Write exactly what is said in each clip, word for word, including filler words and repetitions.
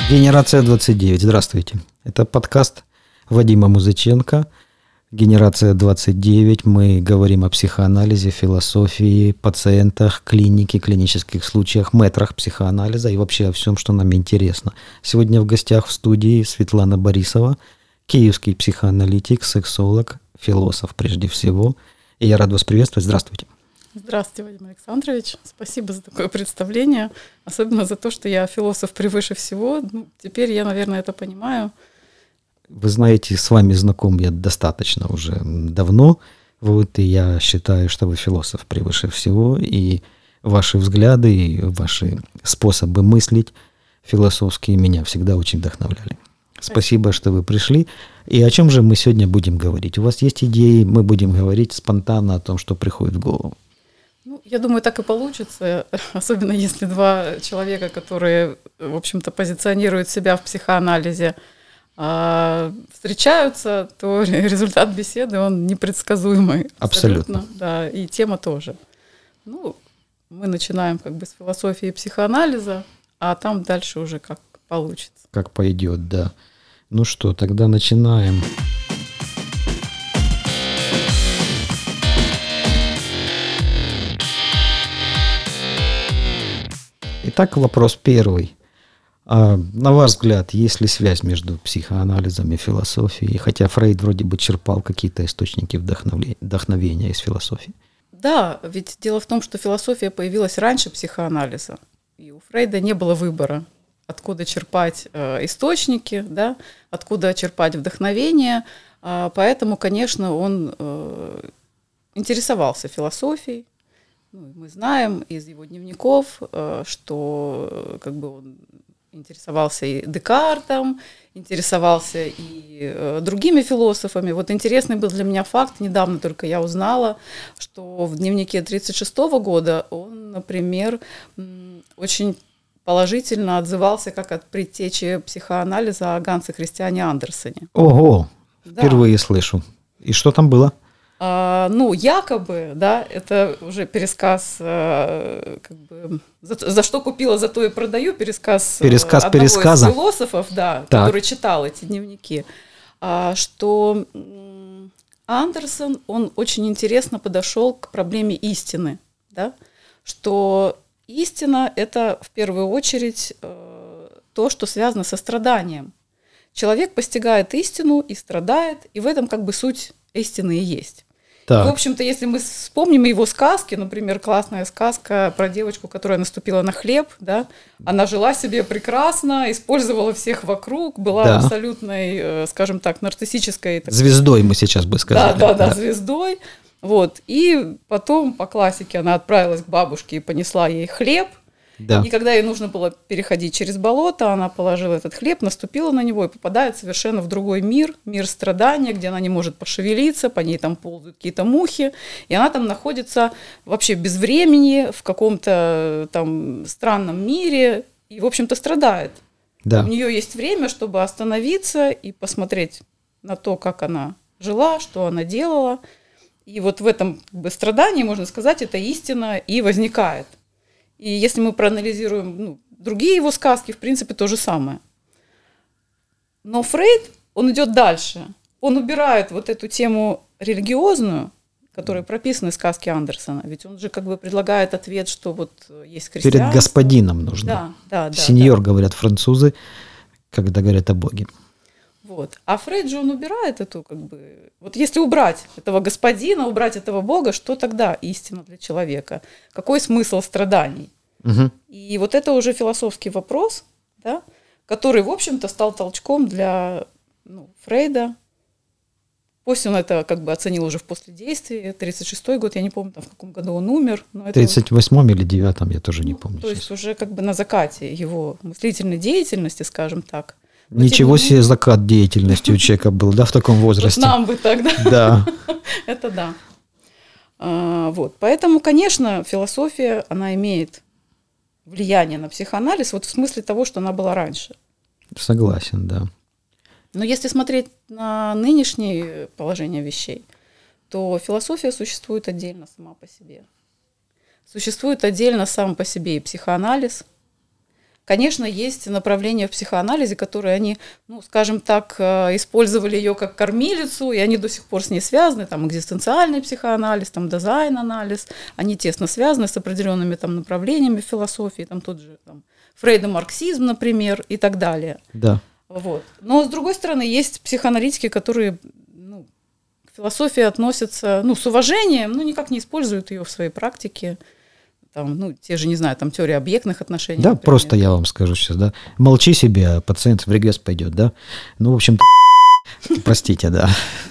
Генерация двадцать девять. Здравствуйте. Это подкаст Вадима Музыченко. Генерация двадцать девять. Мы говорим о психоанализе, философии, пациентах, клинике, клинических случаях, метрах психоанализа и вообще о всем, что нам интересно. Сегодня в гостях в студии Светлана Борисова, киевский психоаналитик, сексолог, философ прежде всего. И я рад вас приветствовать. Здравствуйте. Здравствуйте, Вадим Александрович. Спасибо за такое представление, особенно за то, что я философ превыше всего. Ну, теперь я, наверное, это понимаю. Вы знаете, с вами знаком я достаточно уже давно, вот, и я считаю, что вы философ превыше всего, и ваши взгляды, и ваши способы мыслить философские меня всегда очень вдохновляли. Спасибо, что вы пришли. И о чем же мы сегодня будем говорить? У вас есть идеи, мы будем говорить спонтанно о том, что приходит в голову. Ну, я думаю, так и получится, особенно если два человека, которые, в общем-то, позиционируют себя в психоанализе, встречаются, то результат беседы, он непредсказуемый. Абсолютно. Абсолютно, да, и тема тоже. Ну, мы начинаем как бы с философии психоанализа, а там дальше уже как получится. Как пойдет, да. Ну что, тогда начинаем. Итак, вопрос первый. А на ваш взгляд, есть ли связь между психоанализом и философией? Хотя Фрейд вроде бы черпал какие-то источники вдохновения, вдохновения из философии. Да, ведь дело в том, что философия появилась раньше психоанализа, и у Фрейда не было выбора, откуда черпать э, источники, да, откуда черпать вдохновение. А, поэтому, конечно, он э, интересовался философией. Ну, мы знаем из его дневников, э, что э, как бы он интересовался и Декартом, интересовался и э, другими философами. Вот интересный был для меня факт, недавно только я узнала, что в дневнике тридцать шестого года он, например, м, очень положительно отзывался как от предтечи психоанализа о Гансе Христиане Андерсене. Ого, Да. Впервые слышу. И что там было? А, ну, якобы, да, это уже пересказ, а, как бы, за, за что купила, за то и продаю, пересказ, Пересказ одного пересказа. из философов, да, Так. который читал эти дневники, а, что м, Андерсон, он очень интересно подошел к проблеме истины, да, что истина – это в первую очередь э, то, что связано со страданием. Человек постигает истину и страдает, и в этом как бы суть истины и есть. Так. В общем-то, если мы вспомним его сказки, например, классная сказка про девочку, которая наступила на хлеб, да, она жила себе прекрасно, использовала всех вокруг, была Да. абсолютной, э, скажем так, нарциссической... Так, Звездой мы сейчас бы сказали. да, да, да, звездой. Вот. И потом по классике она отправилась к бабушке и понесла ей хлеб. Да. И когда ей нужно было переходить через болото, она положила этот хлеб, наступила на него и попадает совершенно в другой мир, мир страдания, где она не может пошевелиться, по ней там ползают какие-то мухи, и она там находится вообще без времени, в каком-то там странном мире, и, в общем-то, страдает. Да. У нее есть время, чтобы остановиться и посмотреть на то, как она жила, что она делала. И вот в этом как бы страдании, можно сказать, эта истина и возникает. И если мы проанализируем ну, другие его сказки, в принципе, то же самое. Но Фрейд, он идет дальше. Он убирает вот эту тему религиозную, которая прописана в сказке Андерсона. Ведь он же как бы предлагает ответ, что вот есть христианство. Перед господином нужно. Да, да, да. Сеньор, да. говорят французы, когда говорят о Боге. Вот. А Фрейд же он убирает эту, как бы, вот если убрать этого господина, убрать этого Бога, что тогда истина для человека? Какой смысл страданий? Угу. И вот это уже философский вопрос, да, который, в общем-то, стал толчком для ну, Фрейда. Пусть он это как бы оценил уже в последействии, тридцать шестой год, я не помню, там, в каком году он умер. Но это тридцать восьмом или девятом, я тоже не ну, помню. То сейчас. есть уже как бы на закате его мыслительной деятельности, скажем так. Ничего себе закат деятельности у человека был, да, в таком возрасте? Вот нам бы тогда. Да. Это да. А, вот. Поэтому, конечно, философия, она имеет влияние на психоанализ, вот в смысле того, что она была раньше. Согласен, да. Но если смотреть на нынешнее положение вещей, то философия существует отдельно сама по себе. Существует отдельно сам по себе и психоанализ. конечно, есть направления в психоанализе, которые они, ну, скажем так, использовали ее как кормилицу, и они до сих пор с ней связаны, там, экзистенциальный психоанализ, там, дизайн-анализ, они тесно связаны с определенными там направлениями философии, там, тот же там, фрейдо-марксизм, например, и так далее. Да. Вот. Но, с другой стороны, есть психоаналитики, которые, ну, к философии относятся, ну, с уважением, но никак не используют ее в своей практике. Там, ну, те же, не знаю, там теория объектных отношений. Да, например. просто я вам скажу сейчас, да. Молчи себе, а пациент в регресс пойдет, да. Ну, в общем-то, простите, да.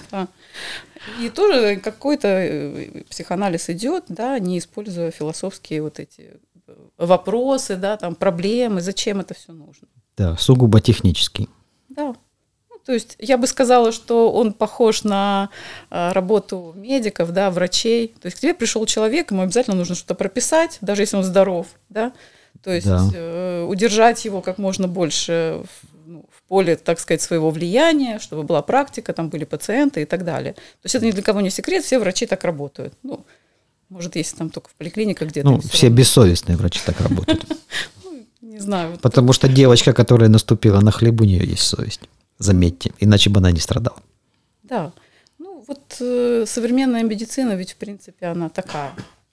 И тоже какой-то психоанализ идет, да, не используя философские вот эти вопросы, да, там, проблемы, зачем это все нужно. Да, сугубо технический. Да. Ну, то есть я бы сказала, что он похож на а, работу медиков, да, врачей. То есть к тебе пришел человек, ему обязательно нужно что-то прописать, даже если он здоров, да. То есть да. э, удержать его как можно больше в, ну, в поле, так сказать, своего влияния, чтобы была практика, там были пациенты и так далее. То есть это ни для кого не секрет, все врачи так работают. Ну, может, если там только в поликлиниках где-то. Ну, все равно. Бессовестные врачи так работают. Не знаю. Потому что девочка, которая наступила на хлеб, у нее есть совесть. Заметьте, иначе бы она не страдала. Да. Ну, вот э, современная медицина ведь, в принципе, она такая.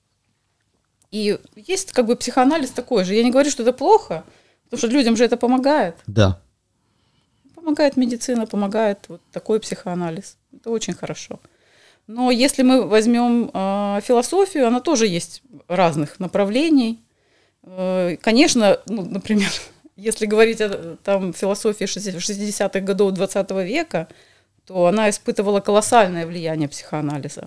И есть как бы психоанализ такой же. Я не говорю, что это плохо, потому что людям же это помогает. Да. Помогает медицина, помогает вот такой психоанализ. Это очень хорошо. Но если мы возьмем э, философию, она тоже есть разных направлений. Э, конечно, ну, например, если говорить о там, философии шестидесятых годов двадцатого века, то она испытывала колоссальное влияние психоанализа.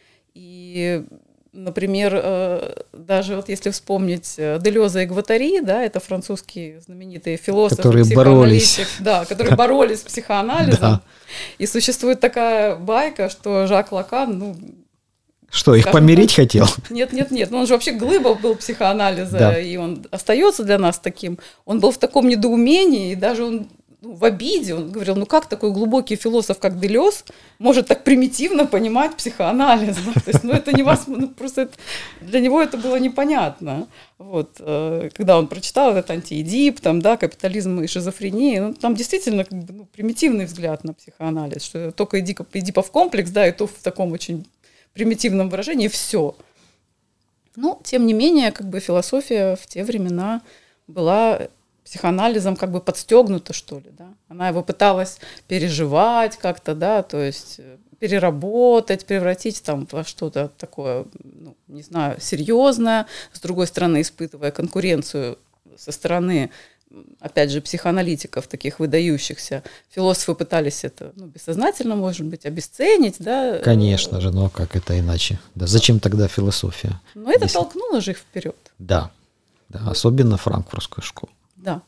И, например, э, даже вот если вспомнить Делеза и Гваттари, да, это французские знаменитые философы, которые боролись. Да, которые боролись с психоанализом. И существует такая байка, что Жак Лакан, ну... Что, их помирить так, хотел? Нет, нет, нет. Ну, он же вообще глыба был психоанализа, да. И он остается для нас таким. Он был в таком недоумении, и даже он ну, в обиде. Он говорил, ну как такой глубокий философ, как Делез, может так примитивно понимать психоанализ? Да? То есть, ну, это невозможно, ну, просто это, для него это было непонятно. Вот, когда он прочитал этот антиэдип, там, да, капитализм и шизофрения, ну, там действительно как бы, ну, примитивный взгляд на психоанализ, что только эдипов, эдипов комплекс, да, и то в таком очень примитивном выражении, все. Но, тем не менее, как бы философия в те времена была психоанализом как бы подстегнута, что ли, да. Она его пыталась переживать как-то, да, то есть переработать, превратить там во что-то такое, ну, не знаю, серьезное, с другой стороны, испытывая конкуренцию со стороны, опять же, психоаналитиков, таких выдающихся. Философы пытались это, ну, бессознательно, может быть, обесценить, да. Конечно же, но как это иначе? Да, зачем тогда философия? Но это Если... толкнуло же их вперед. Да, да, особенно франкфуртскую школу. Да.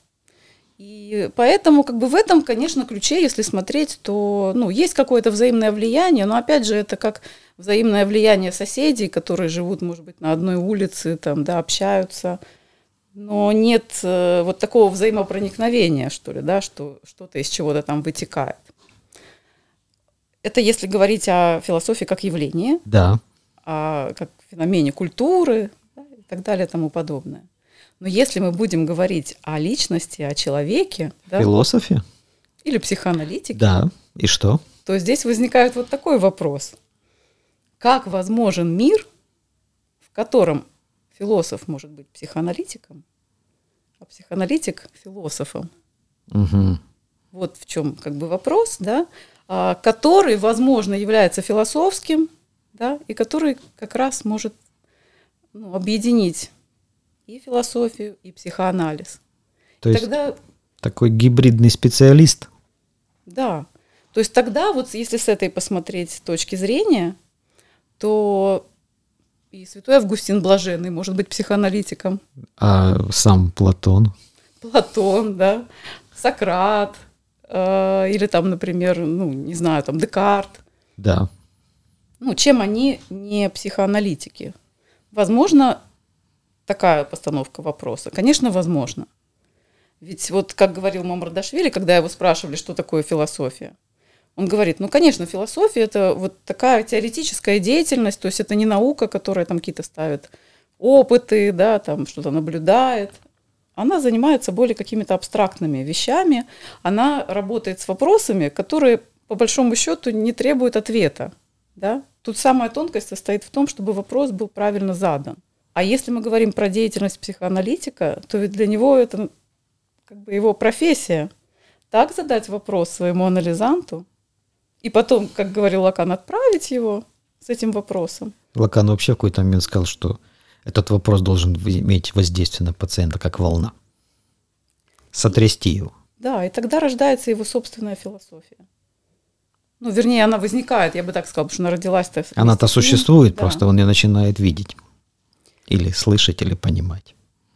И поэтому, как бы в этом, конечно, ключе, если смотреть, то, ну, есть какое-то взаимное влияние, но, опять же, это как взаимное влияние соседей, которые живут, может быть, на одной улице, там, да, общаются. Но нет э, вот такого взаимопроникновения, что ли, да, что что-то из чего-то там вытекает. Это если говорить о философии как явлении, да. о как феномене культуры, да, и так далее и тому подобное. Но если мы будем говорить о личности, о человеке, да, философия или психоаналитике, да, и что? То здесь возникает вот такой вопрос. Как возможен мир, в котором философ может быть психоаналитиком, а психоаналитик философом. Угу. Вот в чем как бы вопрос, да, который, возможно, является философским, да, и который как раз может, ну, объединить и философию, и психоанализ. То и есть тогда, такой гибридный специалист? Да. То есть тогда, вот если с этой посмотреть точки зрения, то и святой Августин Блаженный может быть психоаналитиком. А сам Платон? Платон, да, Сократ, э, или там, например, ну, не знаю, там Декарт. Да. Ну, чем они не психоаналитики? Возможно, такая постановка вопроса. Конечно, возможно. Ведь вот, как говорил Мамардашвили, когда его спрашивали, что такое философия, он говорит, ну, конечно, философия – это вот такая теоретическая деятельность, то есть это не наука, которая там какие-то ставит опыты, да, там что-то наблюдает, Она занимается более какими-то абстрактными вещами. Она работает с вопросами, которые, по большому счету, не требуют ответа. Да? Тут самая тонкость состоит в том, чтобы вопрос был правильно задан. А если мы говорим про деятельность психоаналитика, то ведь для него это как бы его профессия. Так задать вопрос своему анализанту, и потом, как говорил Лакан, отправить его с этим вопросом. Лакан вообще в какой-то момент сказал, что этот вопрос должен иметь воздействие на пациента, как волна. Сотрясти его. Да, и тогда рождается его собственная философия. Ну, вернее, она возникает, я бы так сказала, потому что она родилась-то... Она-то существует, да. Просто он ее начинает видеть. Или слышать, или понимать.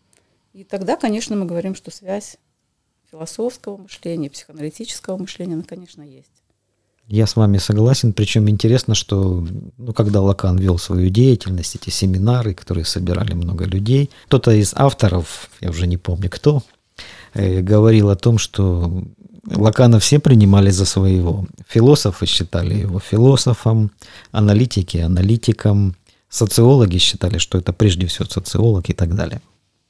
И тогда, конечно, мы говорим, что связь философского мышления, психоаналитического мышления, она, конечно, есть. Я с вами согласен, причем интересно, что ну, когда Лакан вел свою деятельность, эти семинары, которые собирали много людей, кто-то из авторов, я уже не помню кто, э, говорил о том, что Лакана все принимали за своего. Философы считали его философом, аналитики – аналитиком, социологи считали, что это прежде всего социолог и так далее.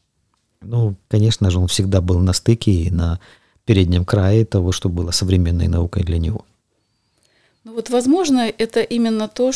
Ну, конечно же, он всегда был на стыке и на переднем крае того, что было современной наукой для него. Ну вот, возможно, это именно то,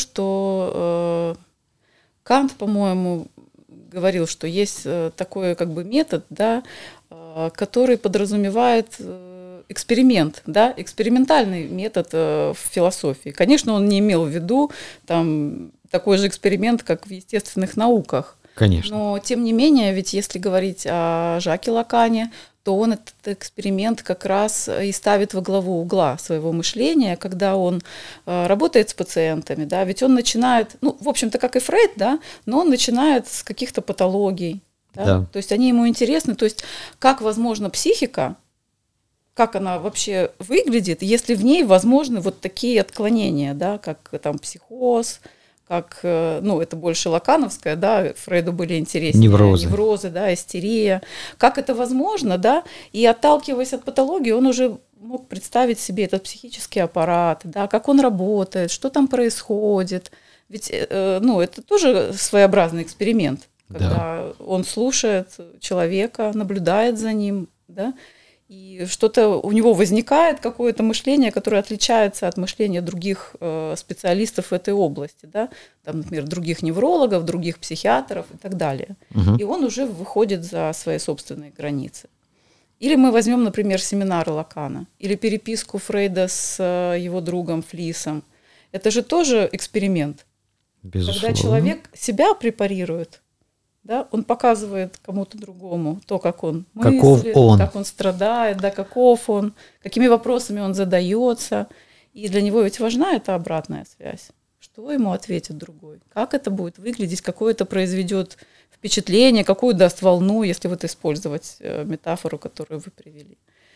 что э, Кант, по-моему, говорил, что есть э, такой как бы метод, да, э, который подразумевает э, эксперимент, да, экспериментальный метод э, в философии. Конечно, он не имел в виду там такой же эксперимент, как в естественных науках. Конечно. Но, тем не менее, ведь если говорить о Жаке Лакане, то он этот эксперимент как раз и ставит во главу угла своего мышления, когда он э, работает с пациентами, да, ведь он начинает, ну, в общем-то, как и Фрейд, да, но он начинает с каких-то патологий, да? Да. То есть они ему интересны, то есть как возможна психика, как она вообще выглядит, если в ней возможны вот такие отклонения, да, как там психоз, как, ну, это больше лакановское, да, Фрейду были интереснее неврозы. неврозы, да, истерия. Как это возможно, да, и отталкиваясь от патологии, он уже мог представить себе этот психический аппарат, да, как он работает, что там происходит. Ведь, ну, это тоже своеобразный эксперимент, когда да. он слушает человека, наблюдает за ним, да, и что-то у него возникает, какое-то мышление, которое отличается от мышления других э, специалистов в этой области, да? Там, например, других неврологов, других психиатров и так далее. Угу. И он уже выходит за свои собственные границы. Или мы возьмем, например, семинары Лакана, или переписку Фрейда с э, его другом Флисом. Это же тоже эксперимент. Безусловно. Когда человек себя препарирует, да, он показывает кому-то другому то, как он каков мыслит, он. как он страдает, да, каков он, какими вопросами он задается. И для него ведь важна эта обратная связь. Что ему ответит другой? Как это будет выглядеть? Какое это произведет впечатление? Какую даст волну, если вот использовать метафору, которую вы привели?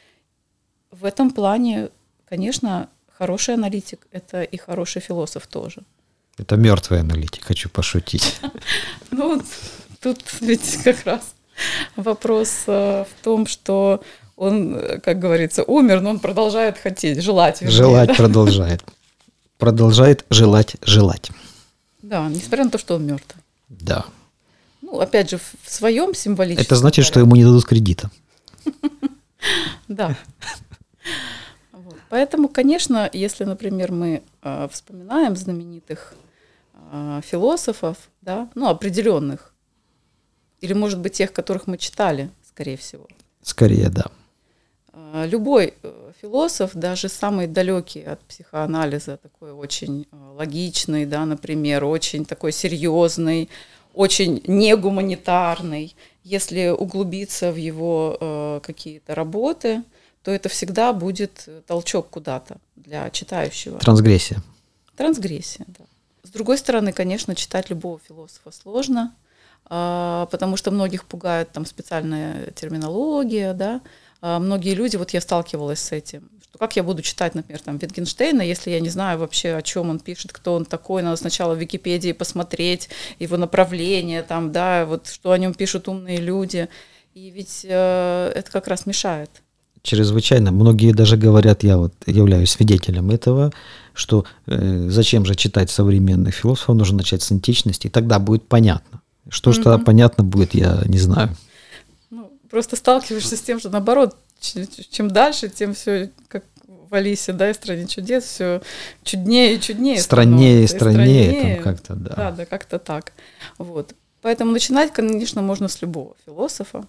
В этом плане, конечно, хороший аналитик – это и хороший философ тоже. Это мертвый аналитик, хочу пошутить. Ну, тут ведь как раз вопрос в том, что он, как говорится, умер, но он продолжает хотеть, желать. Вернее, желать да? продолжает. Продолжает желать, желать. Да, несмотря на то, что он мертв. Да. Ну, опять же, в своем символическом... Это значит, что ему не дадут кредита. Да. Поэтому, конечно, если, например, мы вспоминаем знаменитых философов, да, ну, определенных, или, может быть, тех, которых мы читали, скорее всего. Скорее, да. Любой философ, даже самый далекий от психоанализа, такой очень логичный, да, например, очень такой серьезный, очень негуманитарный, если углубиться в его э, какие-то работы, то это всегда будет толчок куда-то для читающего. Трансгрессия. Трансгрессия, да. С другой стороны, конечно, читать любого философа сложно, э, потому что многих пугает там специальная терминология, да. Э, многие люди, вот я сталкивалась с этим, что как я буду читать, например, там Витгенштейна, если я не знаю вообще, о чем он пишет, кто он такой, надо сначала в Википедии посмотреть его направление, там, да, вот что о нем пишут умные люди, и ведь э, это как раз мешает. Чрезвычайно. Многие даже говорят, я вот являюсь свидетелем этого, что э, зачем же читать современных философов, нужно начать с античности, и тогда будет понятно. Что mm-hmm. же тогда понятно будет, я не знаю. Ну, просто сталкиваешься с тем, что наоборот, чем дальше, тем все как в Алисе, да, и стране чудес, все чуднее и чуднее. Страннее и страннее, страннее там как-то, да. Да, да, как-то так. Вот. Поэтому начинать, конечно, можно с любого философа,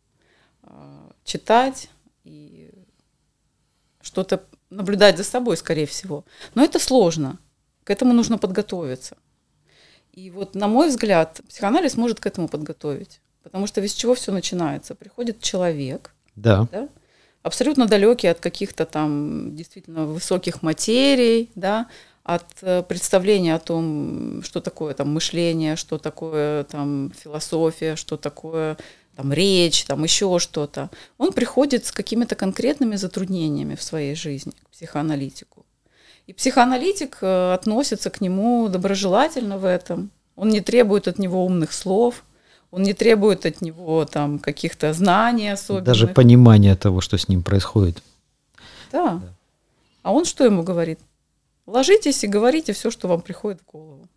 читать и что-то наблюдать за собой, скорее всего. Но это сложно, к этому нужно подготовиться. И вот, на мой взгляд, психоанализ может к этому подготовить. Потому что ведь с чего все начинается? Приходит человек, да. Да, абсолютно далекий от каких-то там действительно высоких материй, да, от представления о том, что такое там мышление, что такое там философия, что такое там речь, там еще что-то. Он приходит с какими-то конкретными затруднениями в своей жизни к психоаналитику. И психоаналитик относится к нему доброжелательно в этом. Он не требует от него умных слов, он не требует от него там каких-то знаний особенных. Даже понимания того, что с ним происходит. Да. да. А он что ему говорит? Ложитесь и говорите все, что вам приходит в голову.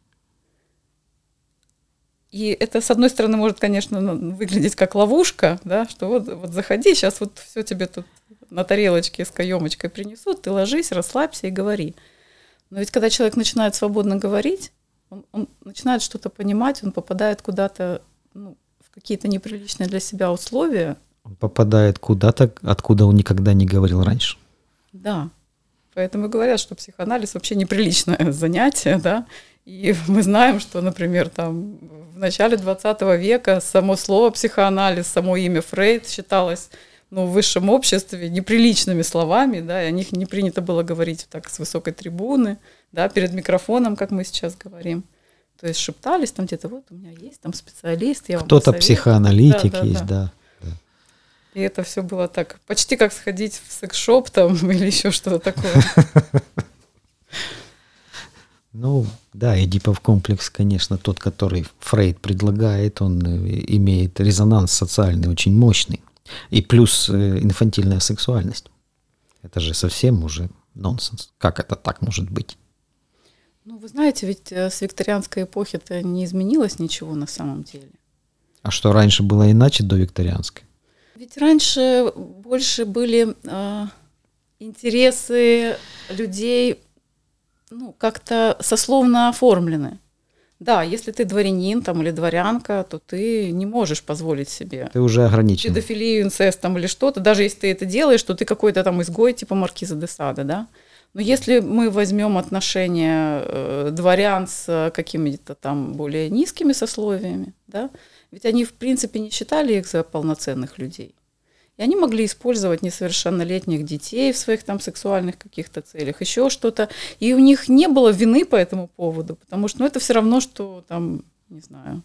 И это, с одной стороны, может, конечно, выглядеть как ловушка, да, что вот, вот заходи, сейчас вот все тебе тут на тарелочке с каемочкой принесут, ты ложись, расслабься и говори. Но ведь когда человек начинает свободно говорить, он, он начинает что-то понимать, он попадает куда-то, ну, в какие-то неприличные для себя условия. Он попадает куда-то, откуда он никогда не говорил раньше. Да. Поэтому говорят, что психоанализ вообще неприличное занятие, да. И мы знаем, что, например, там в начале двадцатого века само слово психоанализ, само имя Фрейд считалось, ну, в высшем обществе неприличными словами, да, и о них не принято было говорить так с высокой трибуны, да, перед микрофоном, как мы сейчас говорим. То есть шептались там где-то, вот у меня есть там специалист, я вам кто-то психоаналитик да, да, есть, да. да. И это все было так, почти как сходить в секс-шоп там или еще что-то такое. Ну, да, Эдипов комплекс, конечно, тот, который Фрейд предлагает, он имеет резонанс социальный очень мощный. И плюс инфантильная сексуальность. Это же совсем уже нонсенс. Как это так может быть? Ну, вы знаете, ведь с викторианской эпохи-то не изменилось ничего на самом деле. А что, раньше было иначе до викторианской? Ведь раньше больше были э, интересы людей, ну, как-то сословно оформлены. Да, если ты дворянин там, или дворянка, то ты не можешь позволить себе ты уже ограничен. Педофилию, инцест там, или что-то. Даже если ты это делаешь, то ты какой-то там изгой типа маркиза де Сада, да? Но если мы возьмем отношения э, дворян с какими-то там более низкими сословиями, да, ведь они в принципе не считали их за полноценных людей. И они могли использовать несовершеннолетних детей в своих там сексуальных каких-то целях, еще что-то. И у них не было вины по этому поводу, потому что ну, это все равно, что там, не знаю...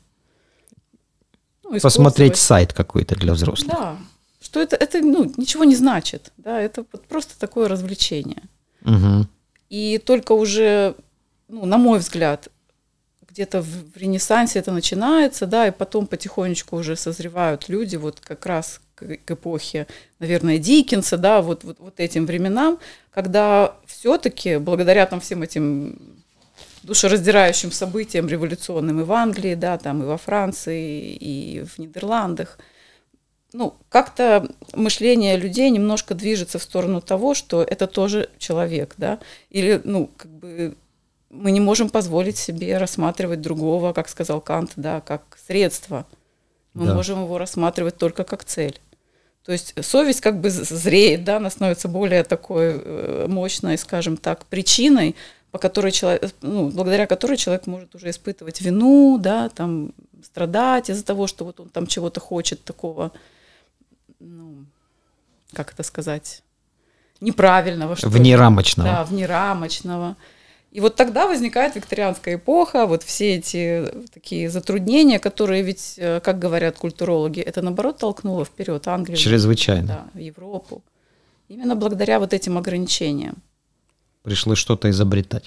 Ну, посмотреть сайт какой-то для взрослых. Да, что это, это ну, ничего не значит. Да, это просто такое развлечение. Угу. И только уже, ну, на мой взгляд, где-то в, в Ренессансе это начинается, да, и потом потихонечку уже созревают люди вот как раз к, к эпохе, наверное, Диккенса, да, вот, вот, вот этим временам, когда все-таки благодаря там всем этим душераздирающим событиям революционным и в Англии, да, там и во Франции, и в Нидерландах, ну, как-то мышление людей немножко движется в сторону того, что это тоже человек, да, или, ну, как бы мы не можем позволить себе рассматривать другого, как сказал Кант, да, как средство. Мы да. можем его рассматривать только как цель. То есть совесть как бы зреет, да, она становится более такой мощной, скажем так, причиной, по которой человек, ну, благодаря которой человек может уже испытывать вину, да, там, страдать из-за того, что вот он там чего-то хочет такого, ну, как это сказать, неправильного. Что внерамочного. Да, внерамочного. И вот тогда возникает викторианская эпоха, вот все эти такие затруднения, которые ведь, как говорят культурологи, это наоборот толкнуло вперед Англию. Чрезвычайно. Да, Европу. Именно благодаря вот этим ограничениям. Пришлось что-то изобретать.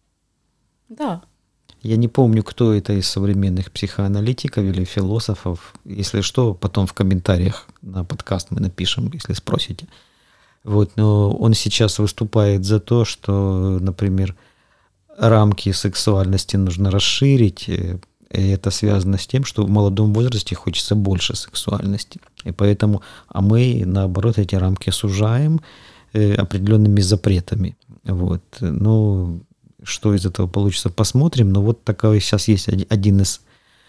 Да. Я не помню, кто это из современных психоаналитиков или философов. Если что, потом в комментариях на подкаст мы напишем, если спросите. Вот, но он сейчас выступает за то, что, например, рамки сексуальности нужно расширить, И это связано с тем, что в молодом возрасте хочется больше сексуальности. И поэтому, а мы, наоборот, эти рамки сужаем э, определенными запретами. Вот. Ну, что из этого получится, посмотрим. Но вот такой сейчас есть один из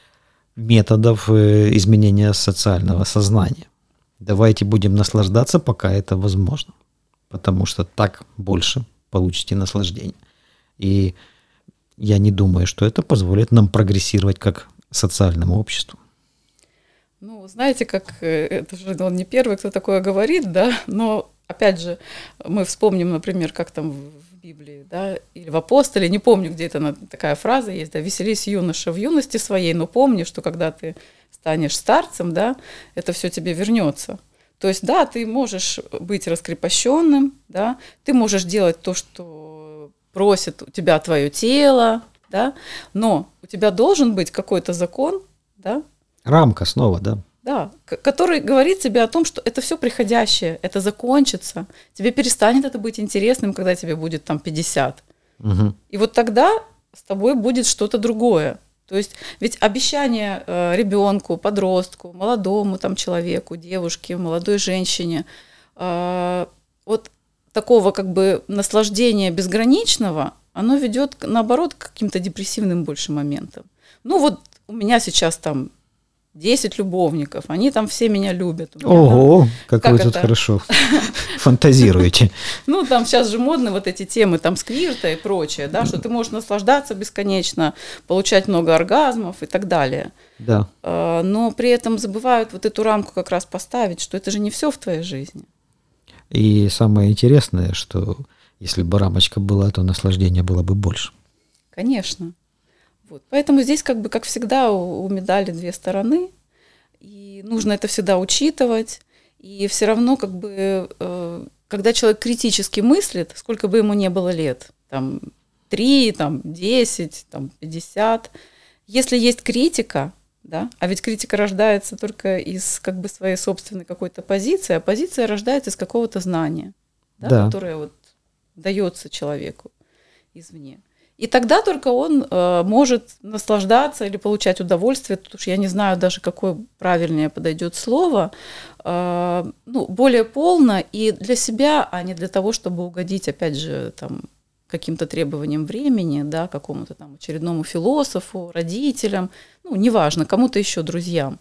методов э, изменения социального сознания. Давайте будем наслаждаться, пока это возможно. Потому что так больше получите наслаждение. И я не думаю, что это позволит нам прогрессировать как социальному обществу. Ну, знаете, как это же он не первый, кто такое говорит, да, но опять же, мы вспомним, например, как там в Библии, да, или в Апостоле, не помню, где это такая фраза есть, да, «Веселись, юноша, в юности своей, но помни, что когда ты станешь старцем, да, это все тебе вернется». То есть, да, ты можешь быть раскрепощенным, да, ты можешь делать то, что просит у тебя твое тело, да, но у тебя должен быть какой-то закон, да. Рамка снова, да. Да, который говорит тебе о том, что это все приходящее, это закончится, тебе перестанет это быть интересным, когда тебе будет там пятьдесят. Угу. И вот тогда с тобой будет что-то другое. То есть ведь обещание э, ребенку, подростку, молодому там человеку, девушке, молодой женщине, э, вот такого как бы наслаждения безграничного, оно ведет наоборот к каким-то депрессивным больше моментам. Ну вот у меня сейчас там десять любовников, они там все меня любят. Ого, там, как, как вы это? Тут хорошо фантазируете. Ну, там сейчас же модны вот эти темы, там, сквирта и прочее, да, что ты можешь наслаждаться бесконечно, получать много оргазмов и так далее. Да. Но при этом забывают вот эту рамку как раз поставить, что это же не все в твоей жизни. И самое интересное, что если бы рамочка была, то наслаждения было бы больше. Конечно. Вот. Поэтому здесь, как бы, как всегда, у, у медали две стороны, и нужно это всегда учитывать. И все равно, как бы, э, когда человек критически мыслит, сколько бы ему ни было лет, там, три, там, десять, там, пятьдесят, если есть критика, да, а ведь критика рождается только из, как бы, своей собственной какой-то позиции, а позиция рождается из какого-то знания, да, да. которое вот дается человеку извне. И тогда только он э, может наслаждаться или получать удовольствие, тут уж я не знаю даже, какое правильнее подойдет слово, э, ну, более полно и для себя, а не для того, чтобы угодить, опять же, там, каким-то требованиям времени, да, какому-то там очередному философу, родителям, ну, неважно, кому-то еще друзьям.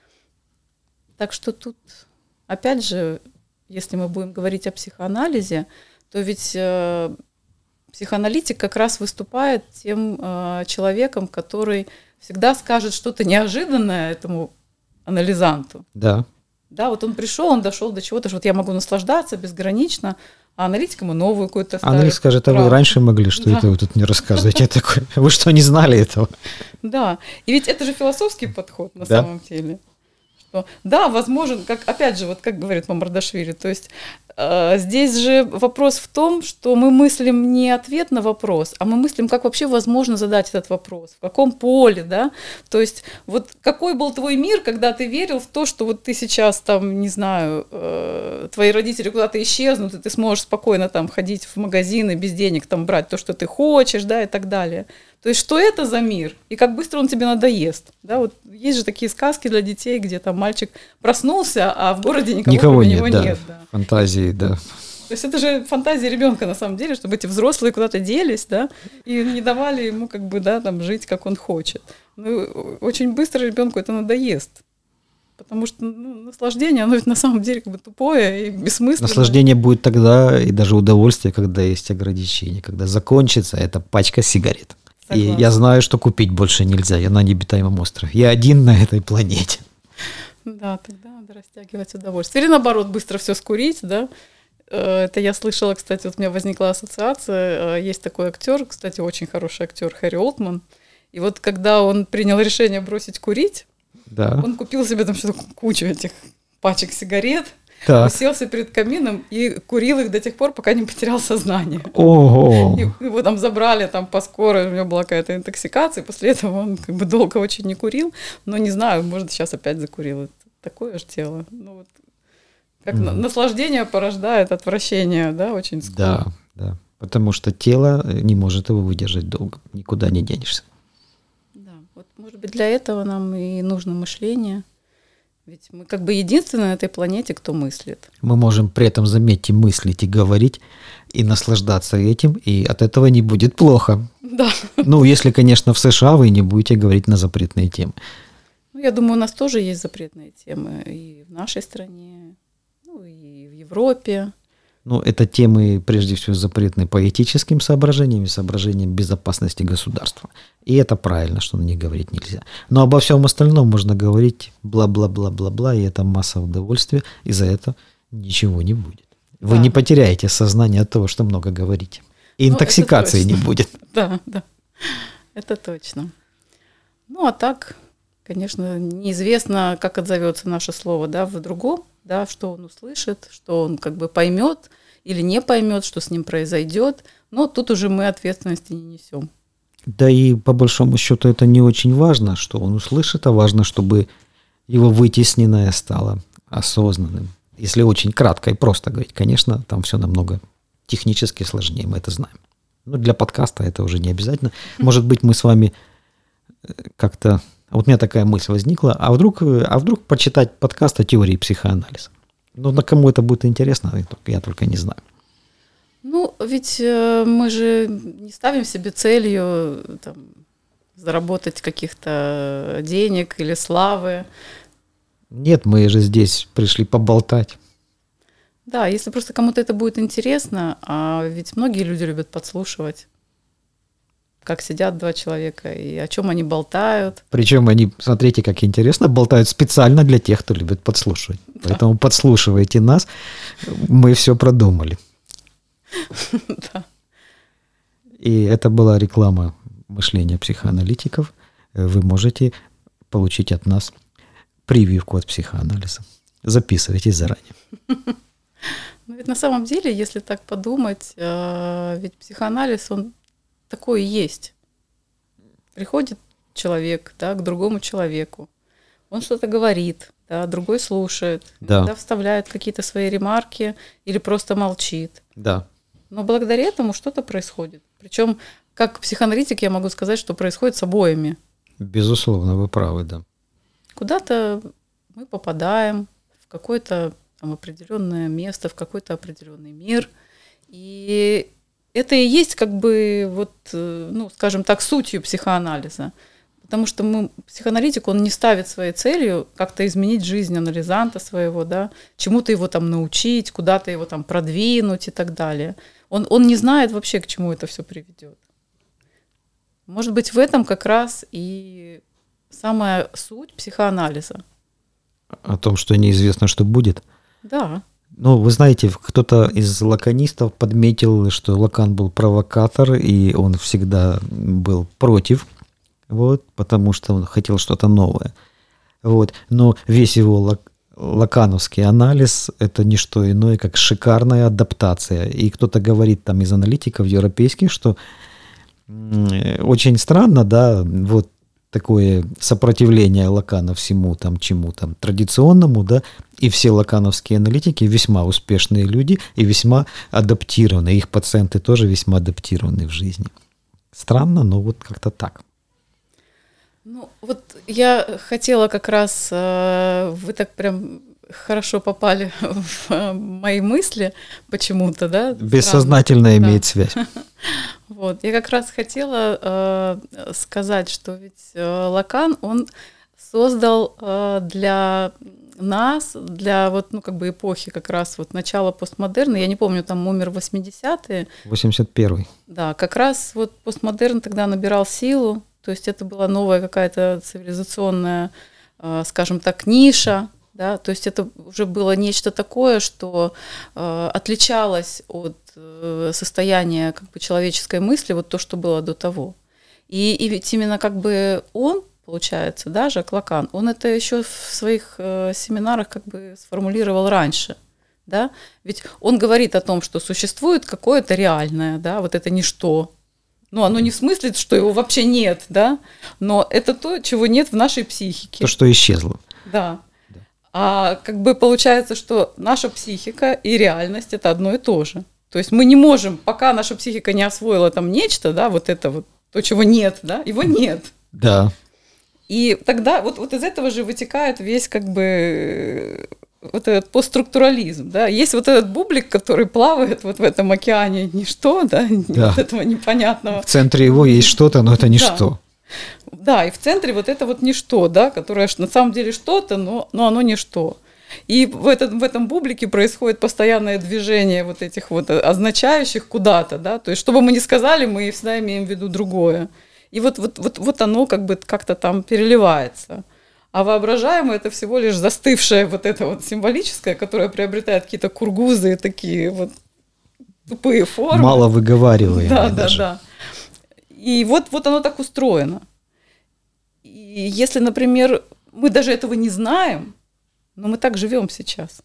Так что тут, опять же, если мы будем говорить о психоанализе, то ведь... Э, Психоаналитик как раз выступает тем э, человеком, который всегда скажет что-то неожиданное этому анализанту. Да. Да, вот он пришел, он дошел до чего-то, что вот я могу наслаждаться безгранично, а аналитик ему новую какую-то ставит. Аналитик скажет, а вы раньше могли, что да. это вы тут не рассказываете? Вы что, не знали этого? Да, и ведь это же философский подход на да. самом деле. Что, да, возможен, как, опять же, вот как говорит Мамардашвили, то есть э, здесь же вопрос в том, что мы мыслим не ответ на вопрос, а мы мыслим, как вообще возможно задать этот вопрос, в каком поле, да, то есть вот какой был твой мир, когда ты верил в то, что вот ты сейчас там, не знаю, э, твои родители куда-то исчезнут, и ты сможешь спокойно там ходить в магазины без денег, там брать то, что ты хочешь, да, и так далее. То есть, что это за мир? И как быстро он тебе надоест? Да, вот есть же такие сказки для детей, где там мальчик проснулся, а в городе никого, никого кроме нет, него да. нет. Да. Фантазии, да. То есть это же фантазия ребенка на самом деле, чтобы эти взрослые куда-то делись, да, и не давали ему как бы, да, там жить, как он хочет. Ну, очень быстро ребенку это надоест. Потому что ну, наслаждение, оно ведь на самом деле как бы тупое и бессмысленное. Наслаждение будет тогда, и даже удовольствие, когда есть ограничения, когда закончится эта пачка сигарет. Согласна. И я знаю, что купить больше нельзя, я на необитаемом острове. Я один на этой планете. Да, тогда надо растягивать удовольствие. Или наоборот, быстро все скурить, да. Это я слышала, кстати, вот у меня возникла ассоциация. Есть такой актер, кстати, очень хороший актер Хэри Олдман. И вот когда он принял решение бросить курить, да. он купил себе там что-то кучу этих пачек сигарет, так. уселся перед камином и курил их до тех пор, пока не потерял сознание. Ого! И его там забрали там по скорой, у него была какая-то интоксикация, после этого он как бы долго очень не курил, но не знаю, может, сейчас опять закурил. Это такое же тело. Ну, вот, как mm. наслаждение порождает отвращение, да, очень скоро. Да, да, потому что тело не может его выдержать долго, никуда не денешься. Да. Вот, может быть, для этого нам и нужно мышление. Ведь мы как бы единственные на этой планете, кто мыслит. Мы можем при этом, заметьте, мыслить и говорить, и наслаждаться этим, и от этого не будет плохо. Да. Ну, если, конечно, в США вы не будете говорить на запретные темы. Ну, я думаю, у нас тоже есть запретные темы и в нашей стране, ну, и в Европе. Ну, это темы, прежде всего, запретные по этическим соображениям и соображениям безопасности государства. И это правильно, что на них говорить нельзя. Но обо всем остальном можно говорить бла-бла-бла-бла-бла, и это масса удовольствия, и за это ничего не будет. Вы Да. не потеряете сознание от того, что много говорите. И Ну, интоксикации это не точно. будет. Да, да, это точно. Ну, а так, конечно, неизвестно, как отзовется наше слово, да, в другом, да, что он услышит, что он как бы поймет или не поймет, что с ним произойдет. Но тут уже мы ответственности не несем. Да и по большому счету это не очень важно, что он услышит, а важно, чтобы его вытесненное стало осознанным. Если очень кратко и просто говорить, конечно, там все намного технически сложнее, мы это знаем. Но для подкаста это уже не обязательно. Может быть, мы с вами как-то... Вот у меня такая мысль возникла, а вдруг, а вдруг почитать подкаст о теории психоанализа? Ну, на кому это будет интересно, я только не знаю. Ну, ведь э, мы же не ставим себе целью там, заработать каких-то денег или славы. Нет, мы же здесь пришли поболтать. Да, если просто кому-то это будет интересно, а ведь многие люди любят подслушивать, как сидят два человека и о чем они болтают. Причем они, смотрите, как интересно, болтают специально для тех, кто любит подслушивать. Да. Поэтому подслушивайте нас, мы все продумали. Да. И это была реклама мышления психоаналитиков. Вы можете получить от нас прививку от психоанализа. Записывайтесь заранее. Ну, ведь на самом деле, если так подумать, ведь психоанализ, он такой и есть. Приходит человек, да, к другому человеку, он что-то говорит, да, другой слушает, да. Да, вставляет какие-то свои ремарки или просто молчит. Да. Но благодаря этому что-то происходит. Причем, как психоаналитик, я могу сказать, что происходит с обоими. Безусловно, вы правы, да. Куда-то мы попадаем в какое-то там определенное место, в какой-то определенный мир. И это и есть как бы, вот, ну, скажем так, сутью психоанализа. Потому что мы, психоаналитик, он не ставит своей целью как-то изменить жизнь анализанта своего, да, чему-то его там научить, куда-то его там продвинуть и так далее. Он, он не знает вообще, к чему это все приведет. Может быть, в этом как раз и самая суть психоанализа. О том, что неизвестно, что будет? Да. Ну, вы знаете, кто-то из лаканистов подметил, что Лакан был провокатор, и он всегда был против, вот, потому что он хотел что-то новое. Вот. Но весь его лак- лакановский анализ – это не что иное, как шикарная адаптация. И кто-то говорит там из аналитиков европейских, что очень странно, да, вот такое сопротивление Лакана всему там чему там традиционному, да, и все лакановские аналитики весьма успешные люди и весьма адаптированы, их пациенты тоже весьма адаптированы в жизни. Странно, но вот как-то так. Ну, вот я хотела как раз, вы так прям хорошо попали в мои мысли почему-то, да? Бессознательно странно, имеет да. связь. Вот, я как раз хотела э, сказать, что ведь э, Лакан, он создал э, для нас, для вот, ну, как бы эпохи как раз вот начала постмодерна, я не помню, там умер в восьмидесятые. восемьдесят первый. Да, как раз вот постмодерн тогда набирал силу, то есть это была новая какая-то цивилизационная, э, скажем так, ниша, да, то есть это уже было нечто такое, что э, отличалось от э, состояния как бы человеческой мысли, вот то, что было до того. И, и ведь именно как бы он, получается, да, Жак Лакан, он это еще в своих э, семинарах как бы сформулировал раньше, да, ведь он говорит о том, что существует какое-то реальное, да, вот это ничто. Ну, оно не в смысле, что его вообще нет, да, но это то, чего нет в нашей психике. То, что исчезло. Да. А как бы получается, что наша психика и реальность – это одно и то же. То есть мы не можем, пока наша психика не освоила там нечто, да, вот это вот, то, чего нет, да, его нет. Да. И тогда вот, вот из этого же вытекает весь как бы вот этот постструктурализм, да, есть вот этот бублик, который плавает вот в этом океане ничто, да, да. вот этого непонятного. В центре его есть что-то, но это ничто. Да. да, и в центре вот это вот ничто, да, которое на самом деле что-то, но, но оно ничто. И в, этот, в этом бублике происходит постоянное движение вот этих вот означающих куда-то, да, то есть что бы мы ни сказали, мы всегда имеем в виду другое. И вот, вот, вот, вот оно как бы как-то там переливается. А воображаемое — это всего лишь застывшее вот это вот символическое, которое приобретает какие-то кургузы, такие вот тупые формы. Мало выговариваемое. Да, даже. да, да. И вот, вот оно так устроено. И если, например, мы даже этого не знаем, но мы так живем сейчас.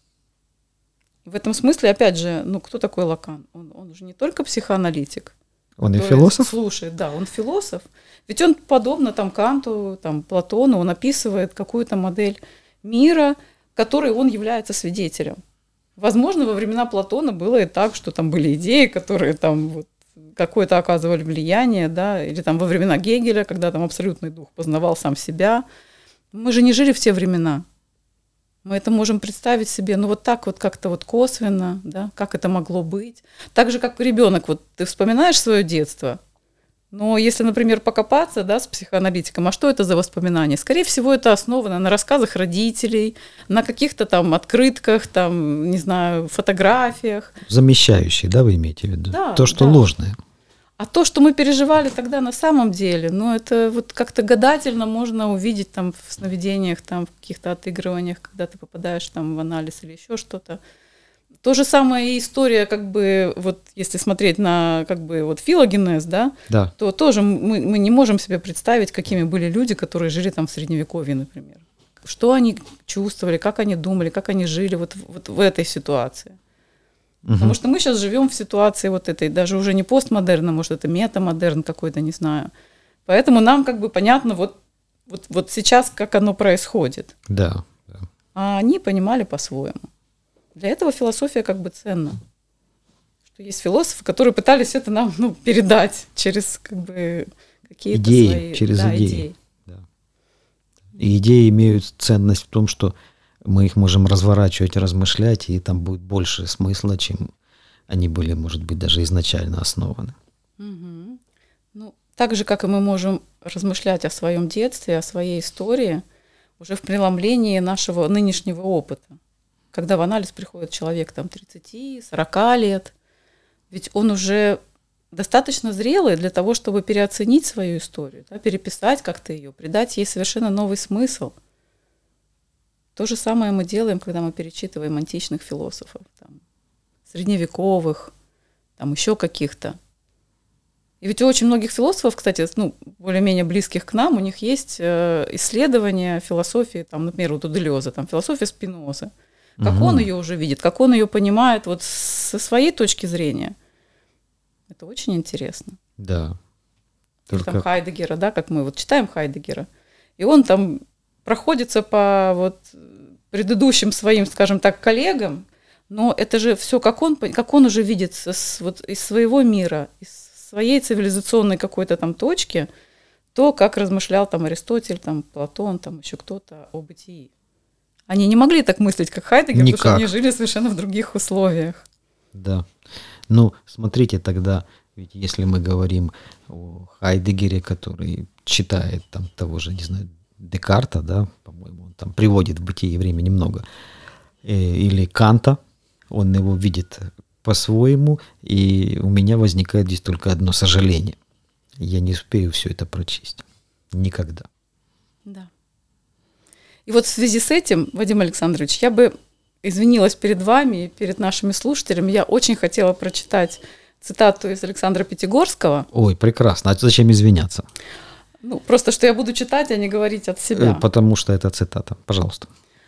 В этом смысле, опять же, ну кто такой Лакан? Он, он же не только психоаналитик. Он и философ? Слушай, да, он философ. Ведь он, подобно там, Канту, там, Платону, он описывает какую-то модель мира, которой он является свидетелем. Возможно, во времена Платона было и так, что там были идеи, которые там вот, какое-то оказывали влияние, да, или там во времена Гегеля, когда там абсолютный дух познавал сам себя. Мы же не жили в те времена. Мы это можем представить себе, ну вот так вот как-то вот косвенно, да, как это могло быть. Так же, как ребенок, вот ты вспоминаешь свое детство, но если, например, покопаться, да, с психоаналитиком, а что это за воспоминания? Скорее всего, это основано на рассказах родителей, на каких-то там открытках, там, не знаю, фотографиях. Замещающие, да, вы имеете в виду? Да, то, что да. ложное. А то, что мы переживали тогда на самом деле, ну, это вот как-то гадательно можно увидеть там в сновидениях, там, в каких-то отыгрываниях, когда ты попадаешь там в анализ или еще что-то. То же самое и история, как бы, вот если смотреть на, как бы, вот филогенез, да, да. то тоже мы, мы не можем себе представить, какими были люди, которые жили там в Средневековье, например. Что они чувствовали, как они думали, как они жили вот, вот в этой ситуации. Угу. Потому что мы сейчас живем в ситуации вот этой, даже уже не постмодерна, может, это метамодерн какой-то, не знаю. Поэтому нам как бы понятно вот, вот, вот сейчас, как оно происходит. Да, да. А они понимали по-своему. Для этого философия как бы ценна. Что есть философы, которые пытались это нам, ну, передать через как бы какие-то идеи, свои... через да, идеи. идеи. Да. И идеи имеют ценность в том, что мы их можем разворачивать, размышлять, и там будет больше смысла, чем они были, может быть, даже изначально основаны. Угу. Ну, так же, как и мы можем размышлять о своем детстве, о своей истории, уже в преломлении нашего нынешнего опыта. Когда в анализ приходит человек там тридцать-сорок лет, ведь он уже достаточно зрелый для того, чтобы переоценить свою историю, да, переписать как-то ее, придать ей совершенно новый смысл. То же самое мы делаем, когда мы перечитываем античных философов, там, средневековых, там еще каких-то. И ведь у очень многих философов, кстати, ну, более-менее близких к нам, у них есть э, исследования философии, там, например, вот у Делеза, там, философия Спинозы. Как угу. он ее уже видит, как он ее понимает вот со своей точки зрения. Это очень интересно. Да. Только... Там Хайдеггера, да, как мы вот читаем Хайдеггера, и он там проходится по вот предыдущим своим, скажем так, коллегам, но это же все, как он, как он уже видит с, вот, из своего мира, из своей цивилизационной какой-то там точки, то, как размышлял там Аристотель, там Платон, там еще кто-то о бытии. Они не могли так мыслить, как Хайдеггер, Никак. потому что они жили совершенно в других условиях. Да. Ну, смотрите тогда, ведь если мы говорим о Хайдеггере, который читает там того же, не знаю, Декарта, да, по-моему, он там приводит в «Бытие времени» много, или Канта, он его видит по-своему, и у меня возникает здесь только одно сожаление. Я не успею все это прочесть. Никогда. Да. И вот в связи с этим, Вадим Александрович, я бы извинилась перед вами и перед нашими слушателями. Я очень хотела прочитать цитату из Александра Пятигорского. Ой, прекрасно. А зачем извиняться? Ну, просто что я буду читать, а не говорить от себя. Потому что это цитата. Пожалуйста.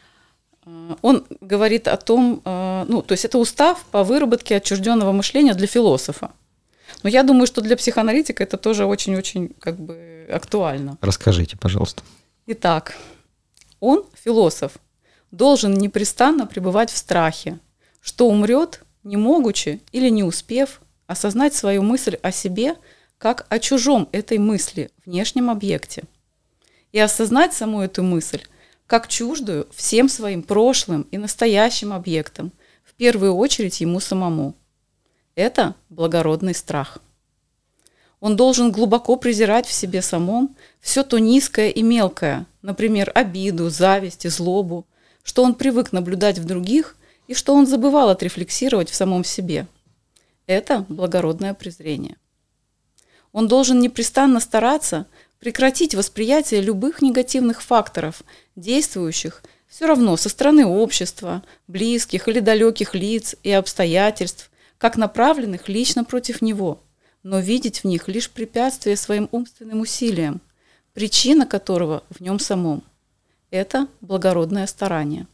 Он говорит о том, ну, то есть это устав по выработке отчужденного мышления для философа. Но я думаю, что для психоаналитика это тоже очень-очень как бы актуально. Расскажите, пожалуйста. Итак, он, философ, должен непрестанно пребывать в страхе, что умрет, не могучи или не успев осознать свою мысль о себе как о чужом этой мысли, внешнем объекте. и осознать саму эту мысль как чуждую всем своим прошлым и настоящим объектам, в первую очередь ему самому. Это благородный страх. Он должен глубоко презирать в себе самом все то низкое и мелкое, например, обиду, зависть и злобу, что он привык наблюдать в других и что он забывал отрефлексировать в самом себе. Это благородное презрение. Он должен непрестанно стараться прекратить восприятие любых негативных факторов, действующих все равно со стороны общества, близких или далеких лиц и обстоятельств, как направленных лично против него, но видеть в них лишь препятствие своим умственным усилиям, причина которого в нем самом. Это благородное старание.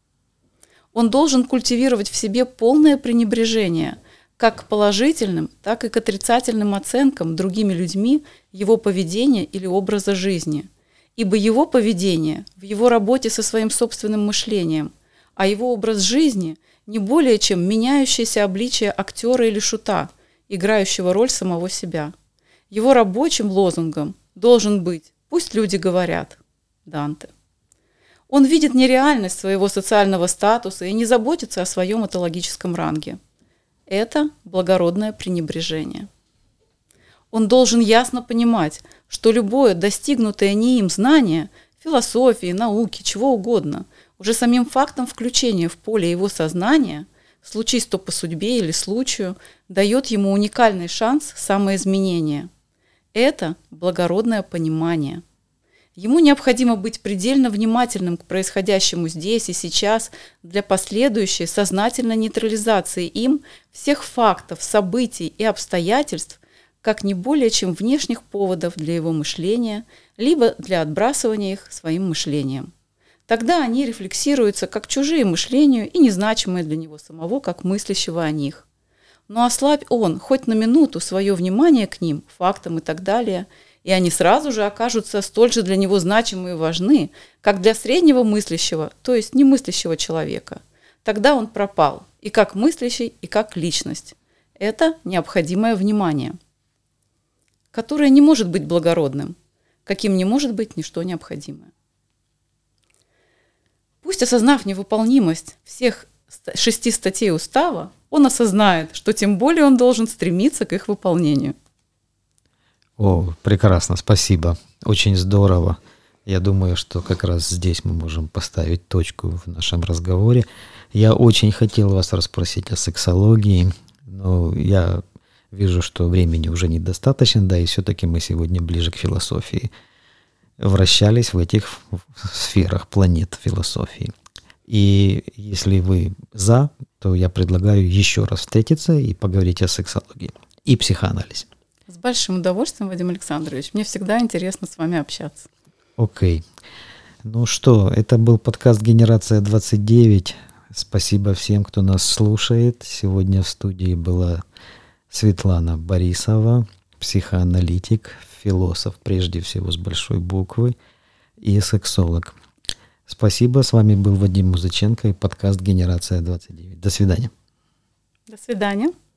Он должен культивировать в себе полное пренебрежение как к положительным, так и к отрицательным оценкам другими людьми его поведения или образа жизни, ибо его поведение в его работе со своим собственным мышлением, а его образ жизни не более чем меняющееся обличие актера или шута, играющего роль самого себя. Его рабочим лозунгом должен быть «Пусть люди говорят» Данте. Он видит нереальность своего социального статуса и не заботится о своем этологическом ранге. Это благородное пренебрежение. Он должен ясно понимать, что любое достигнутое не им знание, философии, науки, чего угодно, уже самим фактом включения в поле его сознания, случись то по судьбе или случаю, дает ему уникальный шанс самоизменения. Это благородное понимание. Ему необходимо быть предельно внимательным к происходящему здесь и сейчас для последующей сознательной нейтрализации им всех фактов, событий и обстоятельств, как не более чем внешних поводов для его мышления, либо для отбрасывания их своим мышлением. Тогда они рефлексируются как чужие мышлению и незначимые для него самого, как мыслящего о них. Но ослабь он хоть на минуту свое внимание к ним, фактам и так далее, и они сразу же окажутся столь же для него значимы и важны, как для среднего мыслящего, то есть немыслящего человека. Тогда он пропал и как мыслящий, и как личность. Это необходимое внимание, которое не может быть благородным, каким не может быть ничто необходимое. Пусть, осознав невыполнимость всех шести статей устава, он осознает, что тем более он должен стремиться к их выполнению. О, прекрасно, спасибо. Очень здорово. Я думаю, что как раз здесь мы можем поставить точку в нашем разговоре. Я очень хотел вас расспросить о сексологии, но я вижу, что времени уже недостаточно, да, и все-таки мы сегодня ближе к философии вращались в этих сферах планет философии. И если вы за, то я предлагаю еще раз встретиться и поговорить о сексологии и психоанализе. С большим удовольствием, Вадим Александрович. Мне всегда интересно с вами общаться. Окей. Ну что, это был подкаст «Генерация двадцать девять». Спасибо всем, кто нас слушает. Сегодня в студии была Светлана Борисова, психоаналитик, философ, прежде всего с большой буквы, и сексолог. Спасибо. С вами был Вадим Музыченко и подкаст «Генерация двадцать девять». До свидания. До свидания.